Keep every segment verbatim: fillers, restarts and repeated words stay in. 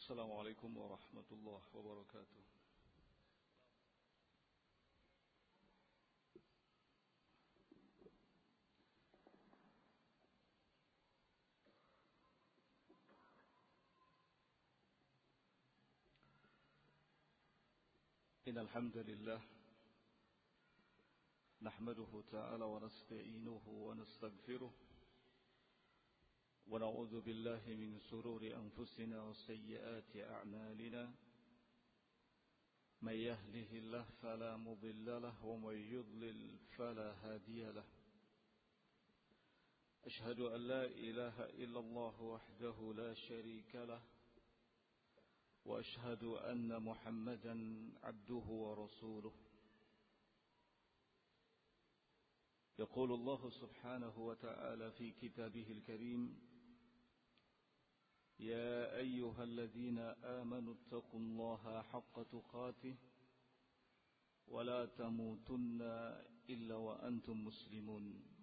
Assalamualaikum warahmatullahi wabarakatuh. Innal hamdalillah nahmaduhu ta'ala wa nasta'inuhu wa nastaghfiruh wa na'udzu billahi min shururi anfusina wa sayyiati a'malina may yahdihillahu fala mudilla lahu wa may yudlil fala hadiya lahu ashhadu an la ilaha illallah wahdahu la sharika lahu وأشهد أن محمدا عبده ورسوله يقول الله سبحانه وتعالى في كتابه الكريم يا أيها الذين آمنوا اتقوا الله حق تقاته ولا تموتن إلا وأنتم مسلمون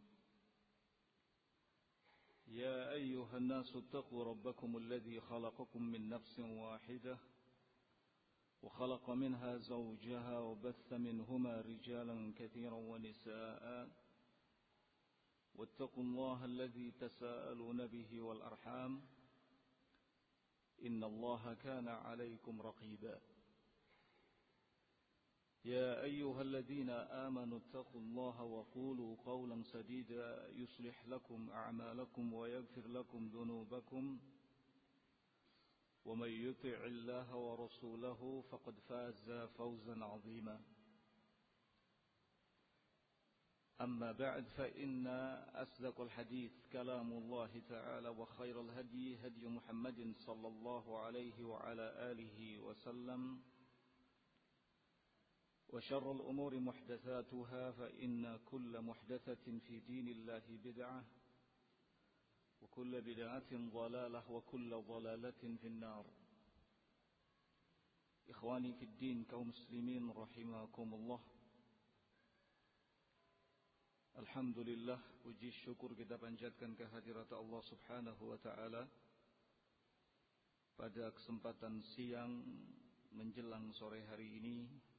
يا أيها الناس اتقوا ربكم الذي خلقكم من نفس واحدة وخلق منها زوجها وبث منهما رجالا كثيرا ونساء واتقوا الله الذي تساءلون به والأرحام إن الله كان عليكم رقيبا يا أيها الذين آمنوا اتقوا الله وقولوا قولا سديدا يصلح لكم أعمالكم ويغفر لكم ذنوبكم ومن يطع الله ورسوله فقد فاز فوزا عظيما أما بعد فإن أصدق الحديث كلام الله تعالى وخير الهدي هدي محمد صلى الله عليه وعلى آله وسلم وشر الأمور محدثاتها فإن كل محدثة في دين الله بدعة وكل بدعة ضلالة وكل ضلالة في النار إخواني في الدين kaum muslimin rahimakumullah. Alhamdulillah, puji syukur kita panjatkan kehadirat Allah subhanahu wa ta'ala pada kesempatan siang menjelang sore hari ini.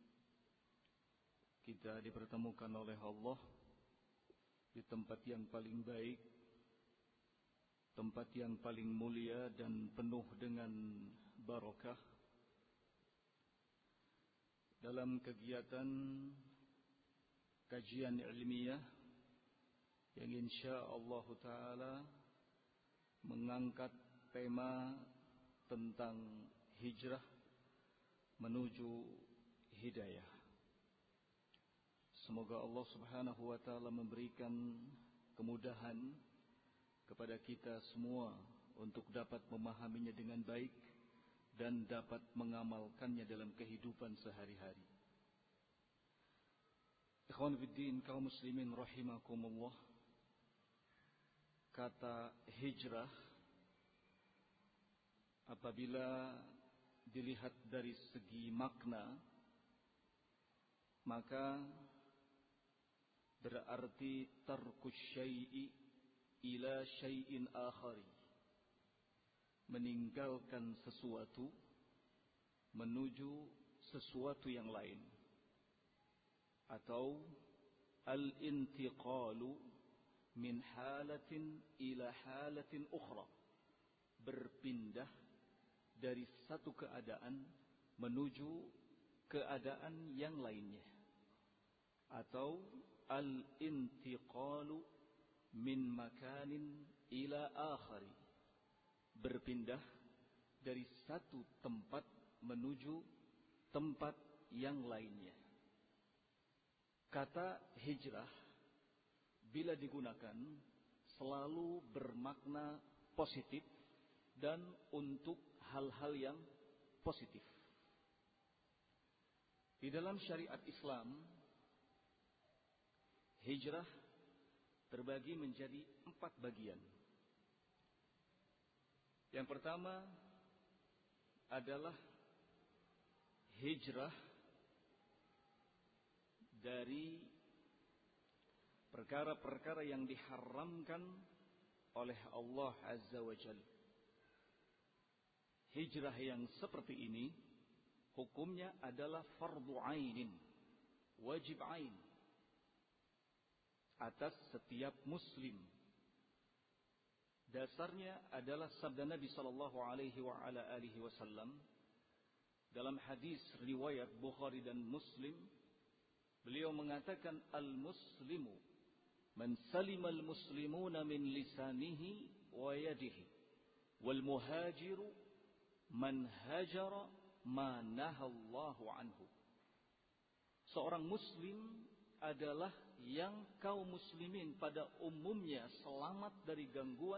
Kita dipertemukan oleh Allah di tempat yang paling baik, tempat yang paling mulia dan penuh dengan barakah, dalam kegiatan kajian ilmiah yang insyaallah ta'ala mengangkat tema tentang hijrah menuju hidayah. Semoga Allah subhanahu wa ta'ala memberikan kemudahan kepada kita semua untuk dapat memahaminya dengan baik dan dapat mengamalkannya dalam kehidupan sehari-hari. Ikhwan fiddin kaum muslimin rahimakumullah. Kata hijrah apabila dilihat dari segi makna, maka berarti tarkus syai'i ila syai'in akhari, meninggalkan sesuatu menuju sesuatu yang lain, atau al-intiqalu min halatin ila halatin ukhra, berpindah dari satu keadaan menuju keadaan yang lainnya, atau al-intiqalu min makanin ila akhari, berpindah dari satu tempat menuju tempat yang lainnya. Kata hijrah bila digunakan selalu bermakna positif dan untuk hal-hal yang positif. Di dalam syariat Islam, hijrah terbagi menjadi empat bagian. Yang pertama adalah hijrah dari perkara-perkara yang diharamkan oleh Allah Azza wa Jalla. hijrah yang seperti ini hukumnya adalah fardhu ainin, wajib ain atas setiap muslim. Dasarnya adalah sabda Nabi sallallahu alaihi wa ala alihi wasallam dalam hadis riwayat Bukhari dan Muslim. Beliau mengatakan, al-muslimu man salima al-muslimuna min lisanihi wa yadihi, wal muhajiru man hajara ma nahallahu anhu. Seorang muslim adalah yang kaum muslimin pada umumnya selamat dari gangguan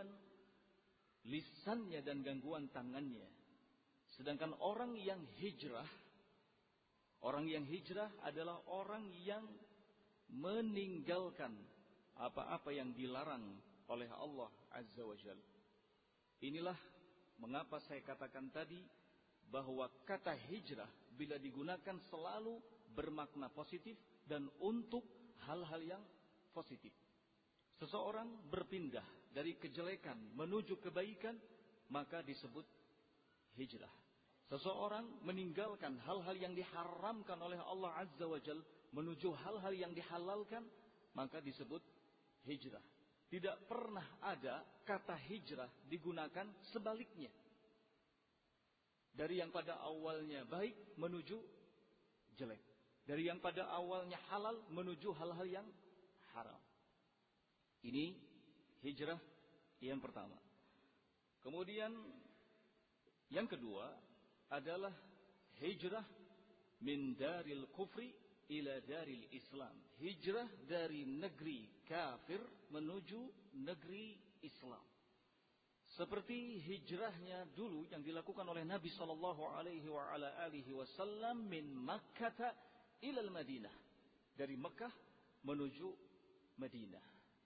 lisannya dan gangguan tangannya. Sedangkan orang yang hijrah, orang yang hijrah adalah orang yang meninggalkan apa-apa yang dilarang oleh Allah Azza wa Jalla. Inilah mengapa saya katakan tadi bahwa kata hijrah bila digunakan selalu bermakna positif dan untuk hal-hal yang positif. Seseorang berpindah dari kejelekan menuju kebaikan, maka disebut hijrah. Seseorang meninggalkan hal-hal yang diharamkan oleh Allah Azza wa Jalla menuju hal-hal yang dihalalkan, maka disebut hijrah. Tidak pernah ada kata hijrah digunakan sebaliknya. Dari yang pada awalnya baik menuju jelek. Dari yang pada awalnya halal menuju hal-hal yang haram. Ini hijrah yang pertama. Kemudian yang kedua adalah hijrah min daril kufri ila daril Islam. Hijrah dari negeri kafir menuju negeri Islam. Seperti hijrahnya dulu yang dilakukan oleh Nabi sallallahu alaihi wa ala alihi wasallam min Makkah ila al-Madinah. Dari Mekah menuju Madinah.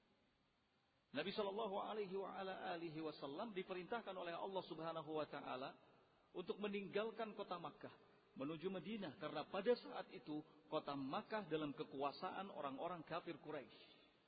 Nabi sallallahu alaihi wa ala alihi wasallam diperintahkan oleh Allah Subhanahu wa taala untuk meninggalkan kota Makkah menuju Madinah, karena pada saat itu kota Makkah dalam kekuasaan orang-orang kafir Quraisy.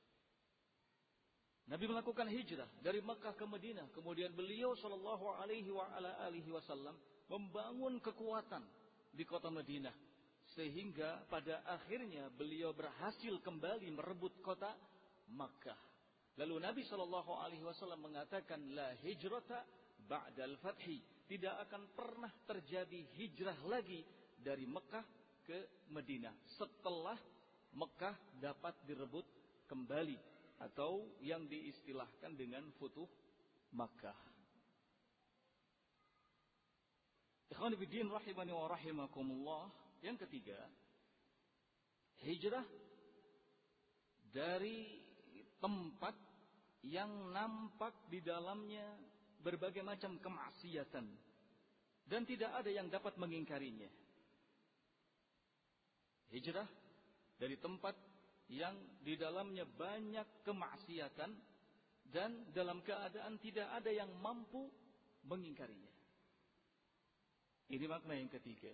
Nabi melakukan hijrah dari Makkah ke Madinah, kemudian beliau sallallahu alaihi wa ala alihi wasallam membangun kekuatan di kota Madinah sehingga pada akhirnya beliau berhasil kembali merebut kota Makkah. Lalu Nabi sallallahu alaihi wasallam mengatakan, la hijrata ba'dal fathi. Tidak akan pernah terjadi hijrah lagi dari Mekah ke Madinah setelah Mekah dapat direbut kembali atau yang diistilahkan dengan Futuh Makkah. Ikhwan fillah rahimani wa rahimakumullah. Yang ketiga, hijrah dari tempat yang nampak di dalamnya berbagai macam kemaksiatan dan tidak ada yang dapat mengingkarinya. Hijrah dari tempat yang di dalamnya banyak kemaksiatan dan dalam keadaan tidak ada yang mampu mengingkarinya. Ini makna yang ketiga.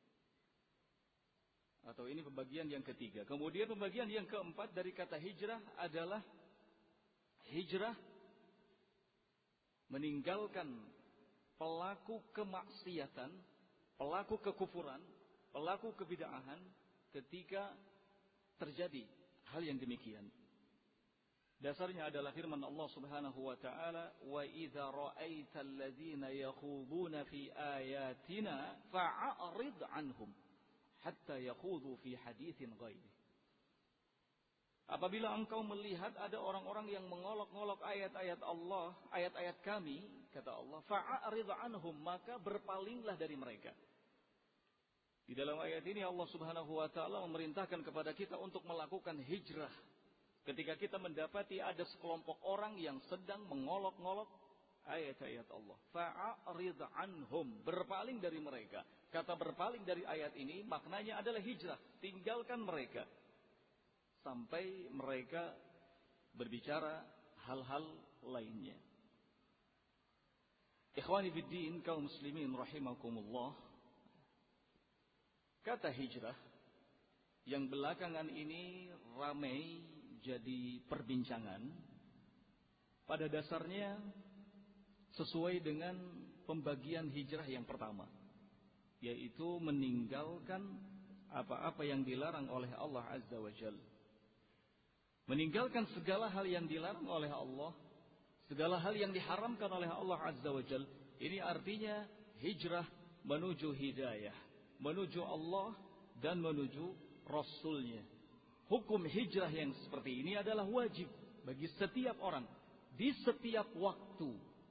Atau ini pembagian yang ketiga. Kemudian pembagian yang keempat dari kata hijrah adalah hijrah meninggalkan pelaku kemaksiatan, pelaku kekufuran, pelaku kebid'ahan ketika terjadi hal yang demikian. Dasarnya adalah firman Allah Subhanahu wa taala, "Wa idza ra'aital ladzina yakhuduna fi ayatina fa'arid 'anhum hatta yakhudhu fi haditsin ghairi." Apabila engkau melihat ada orang-orang yang mengolok-ngolok ayat-ayat Allah, ayat-ayat kami, kata Allah, fa'arid 'anhum, maka berpalinglah dari mereka. Di dalam ayat ini Allah Subhanahu wa taala memerintahkan kepada kita untuk melakukan hijrah. Ketika kita mendapati ada sekelompok orang yang sedang mengolok-ngolok ayat-ayat Allah, fa'arid 'anhum, berpaling dari mereka. Kata berpaling dari ayat ini maknanya adalah hijrah, tinggalkan mereka sampai mereka berbicara hal-hal lainnya. Ikhwani fiddin, kaum muslimin rahimakumullah. Kata hijrah yang belakangan ini ramai jadi perbincangan, pada dasarnya sesuai dengan pembagian hijrah yang pertama, yaitu meninggalkan apa-apa yang dilarang oleh Allah Azza wa Jalla. Meninggalkan segala hal yang dilarang oleh Allah, segala hal yang diharamkan oleh Allah Azza wa Jalla. Ini artinya hijrah menuju hidayah, menuju Allah dan menuju Rasulnya. Hukum hijrah yang seperti ini adalah wajib bagi setiap orang di setiap waktu.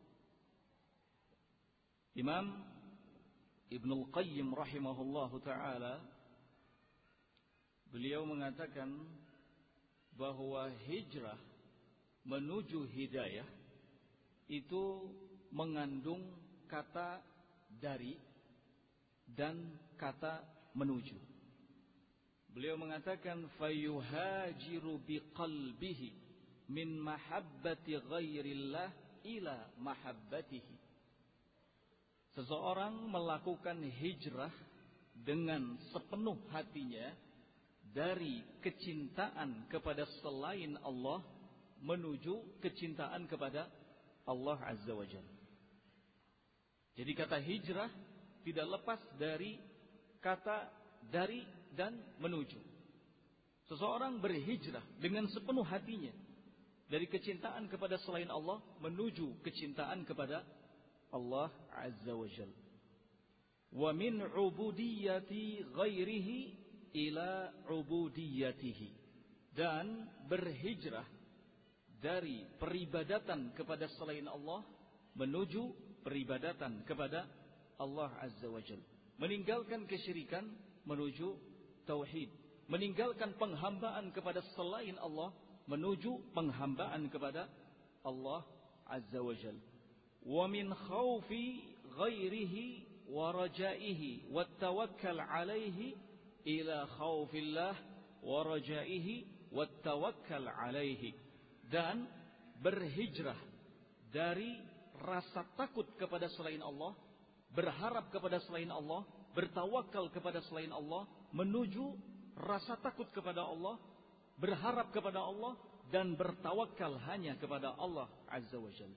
Imam Ibnul Qayyim rahimahullahu ta'ala, beliau mengatakan bahwa hijrah menuju hidayah itu mengandung kata dari dan kata menuju. Beliau mengatakan fayuhajiru biqalbihi min mahabbati ghairillah ila mahabbatihi. Seseorang melakukan hijrah dengan sepenuh hatinya dari kecintaan kepada selain Allah menuju kecintaan kepada Allah Azza wa Jalla. Jadi kata hijrah tidak lepas dari kata dari dan menuju. Seseorang berhijrah dengan sepenuh hatinya dari kecintaan kepada selain Allah menuju kecintaan kepada Allah Azza wa Jalla. Wa min ubudiyyati ghairihi ila ubudiyyatihi, dan berhijrah dari peribadatan kepada selain Allah menuju peribadatan kepada Allah Azza wa Jalla. Meninggalkan kesyirikan menuju tauhid, meninggalkan penghambaan kepada selain Allah menuju penghambaan kepada Allah Azza wa Jalla. Wa min khaufi ghairihi wa rajaihi wa tawakkal alaihi ila khaufillah wa rajaihi wa tawakkal alaihi, dan berhijrah dari rasa takut kepada selain Allah, berharap kepada selain Allah, bertawakal kepada selain Allah menuju rasa takut kepada Allah, berharap kepada Allah dan bertawakal hanya kepada Allah Azza wa Jalla.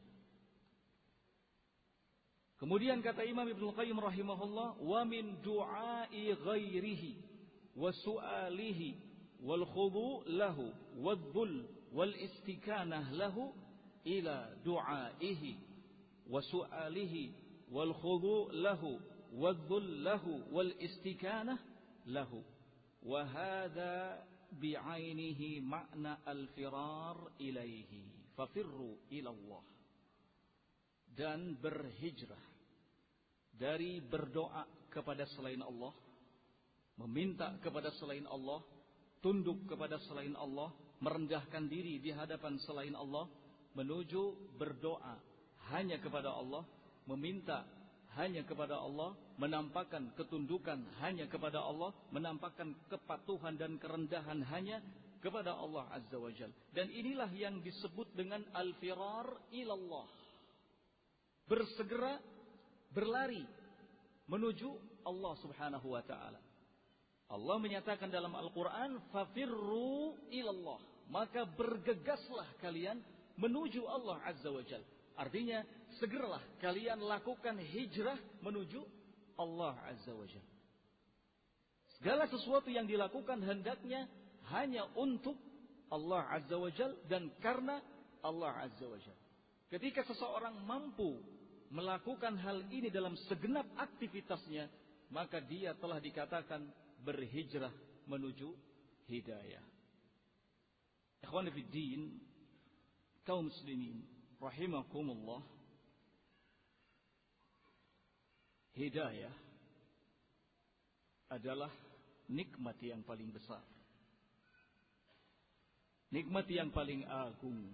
Kemudian kata Imam Ibnul Qayyim rahimahullah, wa min du'ai ghairihi wa su'alihi wal khudu lahu wadh-dhul wal istikanah lahu ila du'aihi wa su'alihi wal khudu lahu wadh-dhul lahu wal istikanah lahu, wa hadha bi'ainihi makna al-firar ilaihi fafirru ila Allah. Dan berhijrah dari berdoa kepada selain Allah, meminta kepada selain Allah, tunduk kepada selain Allah, merendahkan diri di hadapan selain Allah, menuju berdoa hanya kepada Allah, meminta hanya kepada Allah, menampakkan ketundukan hanya kepada Allah, menampakkan kepatuhan dan kerendahan hanya kepada Allah Azza wa Jalla. Dan inilah yang disebut dengan al-firar ilallah, bersegera berlari menuju Allah Subhanahu wa ta'ala. Allah menyatakan dalam Al-Quran, fafirru ilallah, maka bergegaslah kalian menuju Allah Azza wa Jalla. Artinya segeralah kalian lakukan hijrah menuju Allah Azza wa Jalla. Segala sesuatu yang dilakukan hendaknya hanya untuk Allah Azza wa Jalla dan karena Allah Azza wa Jalla. Ketika seseorang mampu melakukan hal ini dalam segenap aktivitasnya, maka dia telah dikatakan berhijrah menuju hidayah. Ikhwan fi din, kaum muslimin rahimakumullah, hidayah adalah nikmat yang paling besar, nikmat yang paling agung.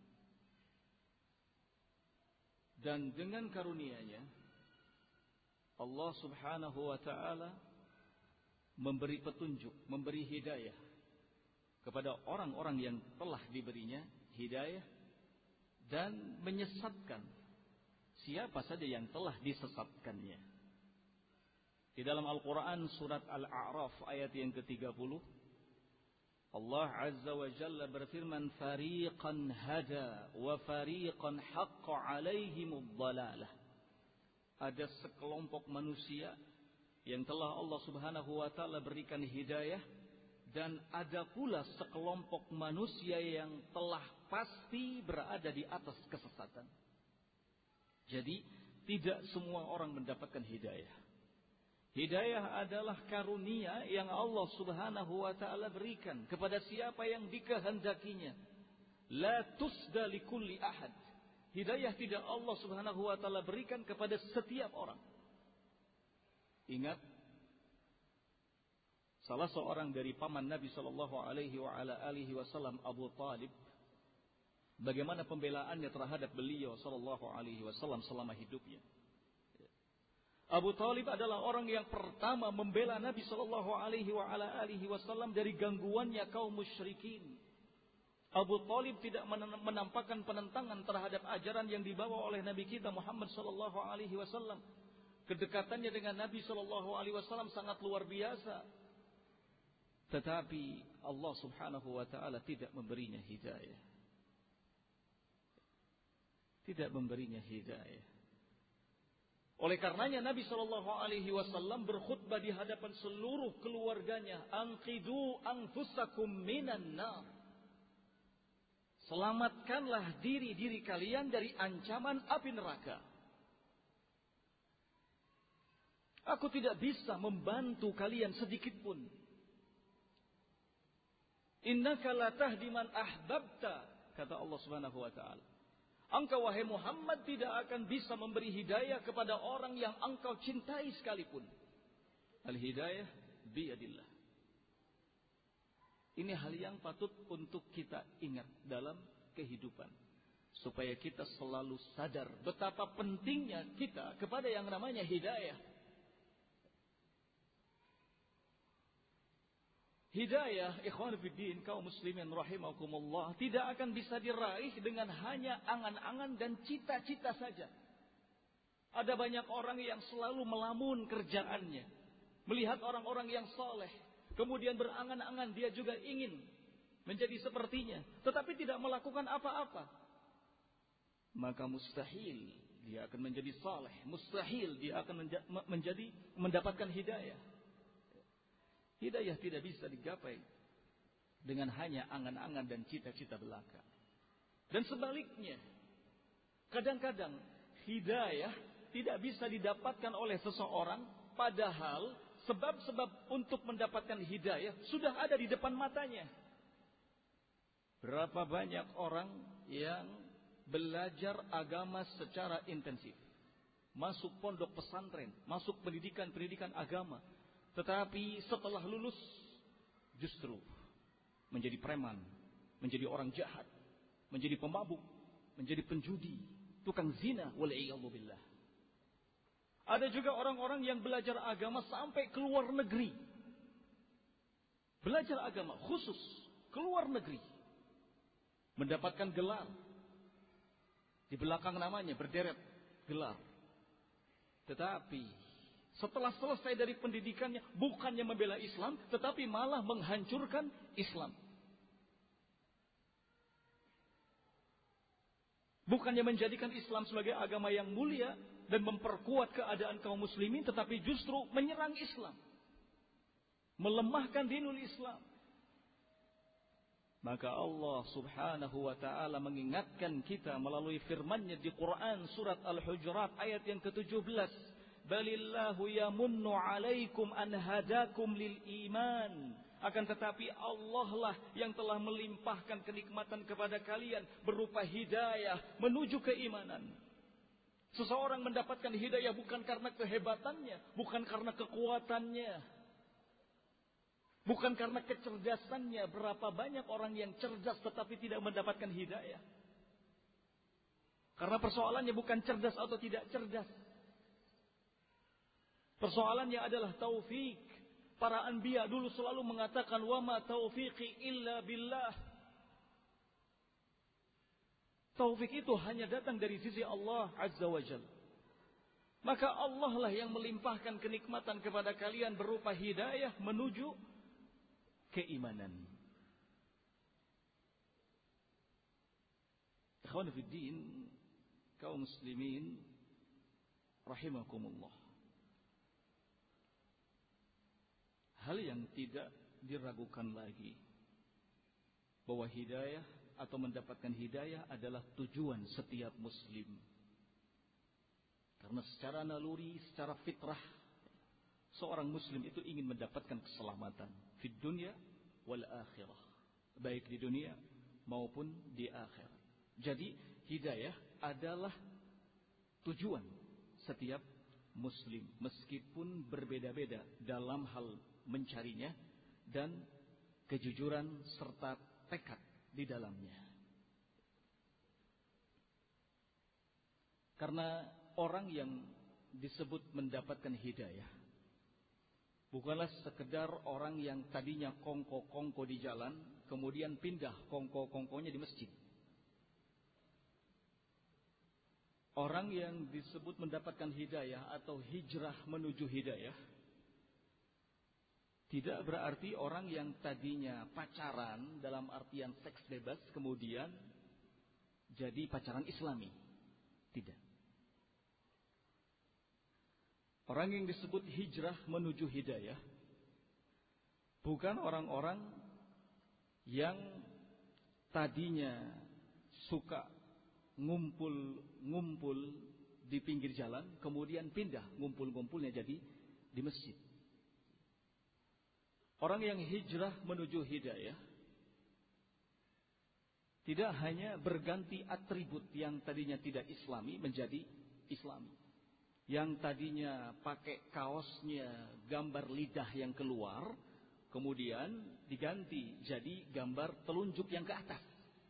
Dan dengan karunia-Nya Allah Subhanahu wa ta'ala memberi petunjuk, memberi hidayah kepada orang-orang yang telah diberinya hidayah, dan menyesatkan siapa saja yang telah disesatkannya. Di dalam Al-Quran surat Al-A'raf ayat yang ketiga puluh, Allah Azza wa Jalla berfirman, fariqan hada wa fariqan haqqa alaihimud dhalalah. ada sekelompok manusia yang telah Allah Subhanahu wa taala berikan hidayah, dan ada pula sekelompok manusia yang telah pasti berada di atas kesesatan. Jadi tidak semua orang mendapatkan hidayah. Hidayah adalah karunia yang Allah Subhanahu wa taala berikan kepada siapa yang dikehendakinya. La tusda likulli ahad. Hidayah tidak Allah Subhanahu wa taala berikan kepada setiap orang. Ingat, salah seorang dari paman Nabi sallallahu alaihi wa ala alihi wasallam, Abu Talib, bagaimana pembelaannya terhadap beliau sallallahu alaihi wasallam selama hidupnya. Abu Talib adalah orang yang pertama membela Nabi sallallahu alaihi wa ala alihi wasallam dari gangguannya kaum musyrikin. Abu Talib tidak menampakkan penentangan terhadap ajaran yang dibawa oleh Nabi kita Muhammad sallallahu alaihi wasallam. Kedekatannya dengan Nabi sallallahu alaihi wasallam sangat luar biasa. Tetapi Allah Subhanahu wa taala tidak memberinya hidayah. Tidak memberinya hidayah. Oleh karenanya Nabi sallallahu alaihi wasallam berkhutbah di hadapan seluruh keluarganya, "Anqidu anfusakum minan nar." Selamatkanlah diri-diri kalian dari ancaman api neraka. Aku tidak bisa membantu kalian sedikit pun. Innaka la tahdi man ahbabta, kata Allah Subhanahu wa taala. Engkau wahai Muhammad tidak akan bisa memberi hidayah kepada orang yang engkau cintai sekalipun. Al-hidayah biyadillah. Ini hal yang patut untuk kita ingat dalam kehidupan, supaya kita selalu sadar betapa pentingnya kita kepada yang namanya hidayah. Hidayah, ikhwan fiddin, kaum muslimin rahimakumullah, tidak akan bisa diraih dengan hanya angan-angan dan cita-cita saja. Ada banyak orang yang selalu melamun kerjaannya, melihat orang-orang yang soleh, kemudian berangan-angan dia juga ingin menjadi sepertinya, tetapi tidak melakukan apa-apa. Maka mustahil dia akan menjadi saleh, mustahil dia akan menjadi mendapatkan hidayah. Hidayah tidak bisa digapai dengan hanya angan-angan dan cita-cita belaka. Dan sebaliknya, kadang-kadang hidayah tidak bisa didapatkan oleh seseorang, padahal sebab-sebab untuk mendapatkan hidayah sudah ada di depan matanya. Berapa banyak orang yang belajar agama secara intensif, masuk pondok pesantren, masuk pendidikan-pendidikan agama, tetapi setelah lulus justru menjadi preman, menjadi orang jahat, menjadi pemabuk, menjadi penjudi, tukang zina, wal'iyadzu billah. Ada juga orang-orang yang belajar agama sampai ke luar negeri. Belajar agama khusus ke luar negeri, mendapatkan gelar. Di belakang namanya berderet gelar. Tetapi setelah selesai dari pendidikannya, bukannya membela Islam, tetapi malah menghancurkan Islam. Bukannya menjadikan Islam sebagai agama yang mulia dan memperkuat keadaan kaum muslimin, tetapi justru menyerang Islam, melemahkan dinul Islam. Maka Allah Subhanahu wa ta'ala mengingatkan kita melalui firman-Nya di Quran surat Al-Hujurat ayat yang ketujuh belas. Balillahu yamunnu alaikum an hadakum lil iman. Akan tetapi Allah lah yang telah melimpahkan kenikmatan kepada kalian berupa hidayah menuju keimanan. Seseorang mendapatkan hidayah bukan karena kehebatannya, bukan karena kekuatannya, bukan karena kecerdasannya. Berapa banyak orang yang cerdas tetapi tidak mendapatkan hidayah. Karena persoalannya bukan cerdas atau tidak cerdas. Persoalannya adalah taufik. Para anbiya dulu selalu mengatakan, wa ma taufiqi illa billah. Taufik itu hanya datang dari sisi Allah Azza wa Jalla. Maka Allah lah yang melimpahkan kenikmatan kepada kalian berupa hidayah menuju keimanan. Ikhwan fiddin, kaum muslimin rahimakumullah, hal yang tidak diragukan lagi bahwa hidayah atau mendapatkan hidayah adalah tujuan setiap muslim. Karena secara naluri, secara fitrah, seorang muslim itu ingin mendapatkan keselamatan fid dunya wal akhirah, baik di dunia maupun di akhirat. Jadi hidayah adalah tujuan setiap muslim, meskipun berbeda-beda dalam hal mencarinya dan kejujuran serta tekad di dalamnya. Karena orang yang disebut mendapatkan hidayah bukanlah sekedar orang yang tadinya kongko-kongko di jalan, kemudian pindah kongko-kongkonya di masjid. Orang yang disebut mendapatkan hidayah atau hijrah menuju hidayah tidak berarti orang yang tadinya pacaran dalam artian seks bebas kemudian jadi pacaran Islami. Tidak. Orang yang disebut hijrah menuju hidayah bukan orang-orang yang tadinya suka ngumpul-ngumpul di pinggir jalan kemudian pindah ngumpul-ngumpulnya jadi di masjid. Orang yang hijrah menuju hidayah tidak hanya berganti atribut yang tadinya tidak Islami menjadi Islami. Yang tadinya pakai kaosnya gambar lidah yang keluar, kemudian diganti jadi gambar telunjuk yang ke atas.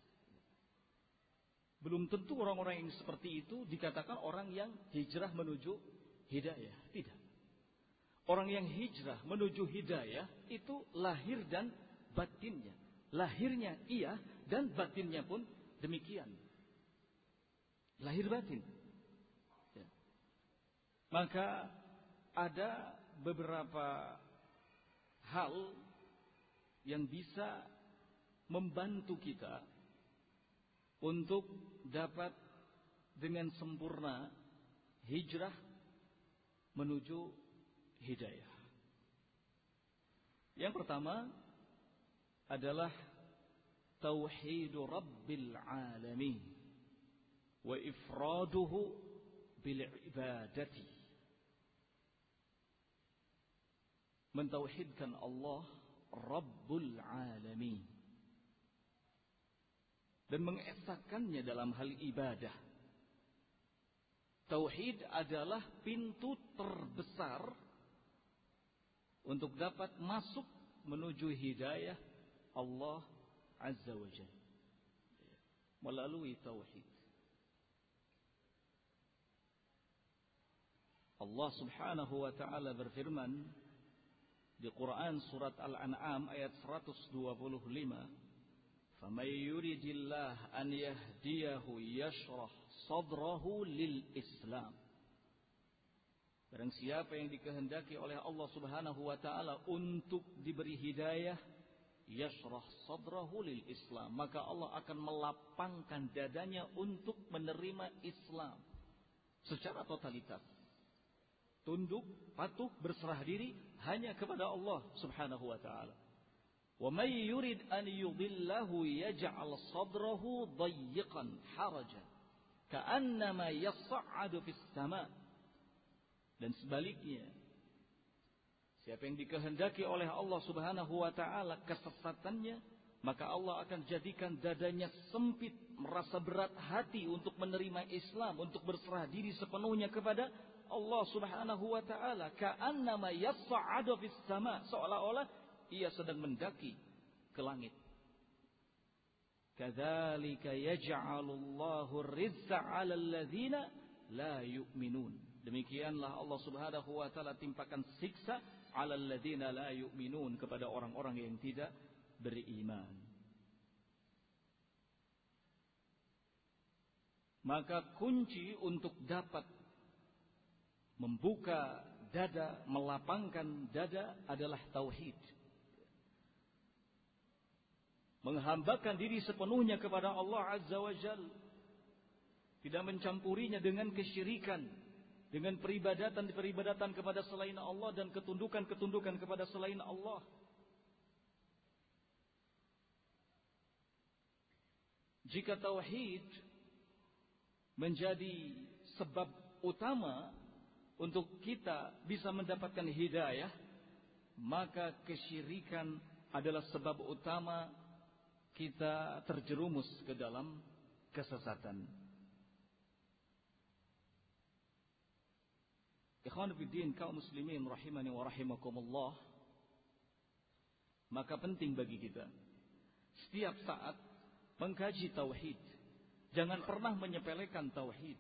Belum tentu orang-orang yang seperti itu dikatakan orang yang hijrah menuju hidayah. Tidak. Orang yang hijrah menuju hidayah itu lahir dan batinnya. Lahirnya iya dan batinnya pun demikian. Lahir batin. Ya. Maka ada beberapa hal yang bisa membantu kita untuk dapat dengan sempurna hijrah menuju hidayah. Yang pertama adalah tauhid Rabbil alamin wa ifraduhu bil ibadati. Mentauhidkan Allah Rabbul alamin dan mengesakannya dalam hal ibadah. Tauhid adalah pintu terbesar untuk dapat masuk menuju hidayah Allah Azza wa Jalla melalui tauhid. Allah Subhanahu wa taala berfirman di Quran surat Al-An'am ayat seratus dua puluh lima, "Faman yuridillah an yahdiyahu yashrah sadrahu lil Islam." Barang siapa yang dikehendaki oleh Allah Subhanahu wa taala untuk diberi hidayah, yashrah sadrahu lil Islam, maka Allah akan melapangkan dadanya untuk menerima Islam secara totalitas. Tunduk, patuh, berserah diri hanya kepada Allah Subhanahu wa taala. Wa may yurid an yudillahu yaj'al sadrahu dayyiqan harajan ka'annama yas'adu fis sama'. Dan sebaliknya, siapa yang dikehendaki oleh Allah Subhanahu wa taala kesesatannya, maka Allah akan jadikan dadanya sempit, merasa berat hati untuk menerima Islam, untuk berserah diri sepenuhnya kepada Allah Subhanahu wa taala. Ka'annama yas'adu fis sama', seolah-olah ia sedang mendaki ke langit. Kadzalika yaj'alullahu ar-rizqa 'alal ladzina la yu'minun. Demikianlah Allah Subhanahu wa taala timpakan siksa 'alal ladzina la yu'minun, kepada orang-orang yang tidak beriman. Maka kunci untuk dapat membuka dada, melapangkan dada adalah tauhid. Menghambakan diri sepenuhnya kepada Allah Azza wa Jalla, tidak mencampurinya dengan kesyirikan, dengan peribadatan-peribadatan kepada selain Allah dan ketundukan-ketundukan kepada selain Allah. Jika tauhid menjadi sebab utama untuk kita bisa mendapatkan hidayah, maka kesyirikan adalah sebab utama kita terjerumus ke dalam kesesatan. Ikhwan fillah kaum muslimin rahimani wa rahimakumullah, maka penting bagi kita setiap saat mengkaji tauhid. Jangan pernah menyepelekan tauhid.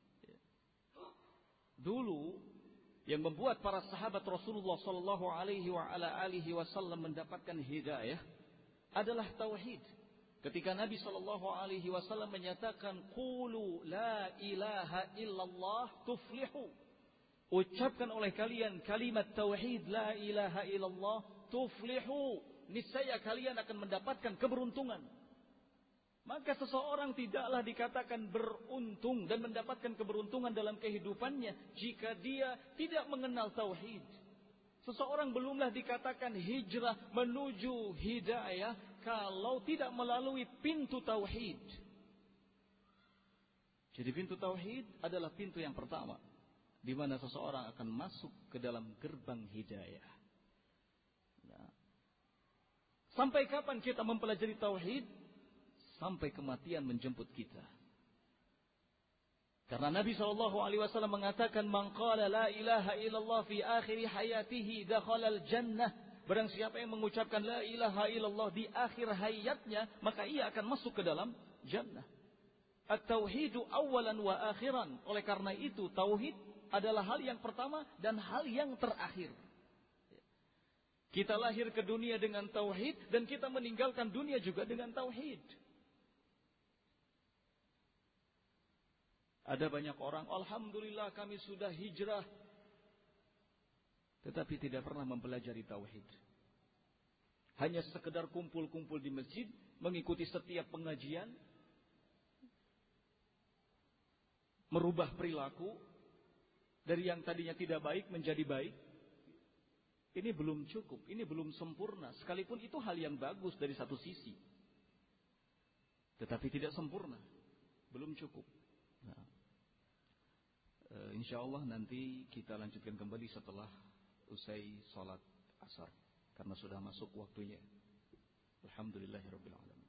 Dulu yang membuat para sahabat Rasulullah sallallahu alaihi wa ala alihi wasallam mendapatkan hidayah adalah tauhid. Ketika Nabi sallallahu alaihi wasallam menyatakan qulu la ilaha illallah tuflihu. Ucapkan oleh kalian kalimat tauhid la ilaha illallah tuflihu. Niscaya kalian akan mendapatkan keberuntungan. Maka seseorang tidaklah dikatakan beruntung dan mendapatkan keberuntungan dalam kehidupannya jika dia tidak mengenal tauhid. Seseorang belumlah dikatakan hijrah menuju hidayah kalau tidak melalui pintu tauhid. Jadi pintu tauhid adalah pintu yang pertama di mana seseorang akan masuk ke dalam gerbang hidayah. Nah, sampai kapan kita mempelajari tauhid? Sampai kematian menjemput kita. Karena Nabi shallallahu alaihi wasallam mengatakan, "Man qala la ilaha illallah fi akhir hayatihi dakhalal jannah." Barang siapa yang mengucapkan la ilaha illallah di akhir hayatnya, maka ia akan masuk ke dalam jannah. At-tauhidu awalan wa akhiran. Oleh karena itu, tauhid adalah hal yang pertama dan hal yang terakhir. Kita lahir ke dunia dengan tauhid dan kita meninggalkan dunia juga dengan tauhid. Ada banyak orang, alhamdulillah kami sudah hijrah, tetapi tidak pernah mempelajari tauhid. Hanya sekedar kumpul-kumpul di masjid, mengikuti setiap pengajian, merubah perilaku dari yang tadinya tidak baik menjadi baik. Ini belum cukup, ini belum sempurna. Sekalipun itu hal yang bagus dari satu sisi, tetapi tidak sempurna, belum cukup. Nah, uh, insya Allah nanti kita lanjutkan kembali setelah usai sholat asar, karena sudah masuk waktunya. Alhamdulillahirabbil alamin.